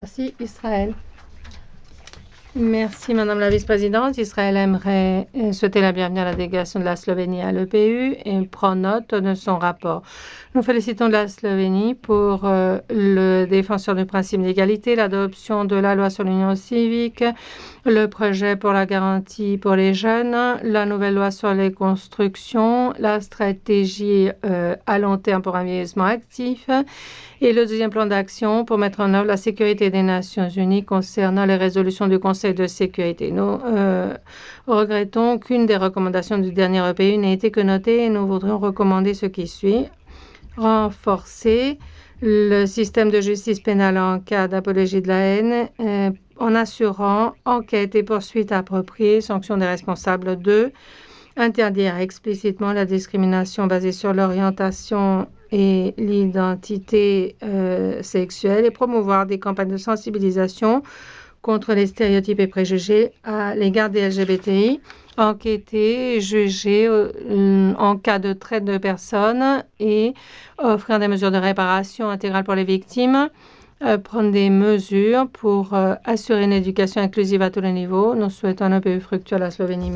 Merci, Israël. Merci, Madame la Vice-présidente. Israël aimerait souhaiter la bienvenue à la délégation de la Slovénie à l'EPU et prend note de son rapport. Nous félicitons la Slovénie pour le défenseur du principe d'égalité, l'adoption de la loi sur l'union civique, le projet pour la garantie pour les jeunes, la nouvelle loi sur les constructions, la stratégie à long terme pour un vieillissement actif et le deuxième plan d'action pour mettre en œuvre la sécurité des Nations Unies concernant les résolutions du Conseil de sécurité. Nous regrettons qu'une des recommandations du dernier EPU n'ait été que notée et nous voudrions recommander ce qui suit. Renforcer le système de justice pénale en cas d'apologie de la haine en assurant enquête et poursuites appropriées, sanctions des responsables. 2. Interdire explicitement la discrimination basée sur l'orientation et l'identité sexuelle et promouvoir des campagnes de sensibilisation contre les stéréotypes et préjugés à l'égard des LGBTI, enquêter, juger en cas de traite de personnes et offrir des mesures de réparation intégrale pour les victimes, prendre des mesures pour assurer une éducation inclusive à tous les niveaux. Nous souhaitons un EPU fructueux à la Slovénie.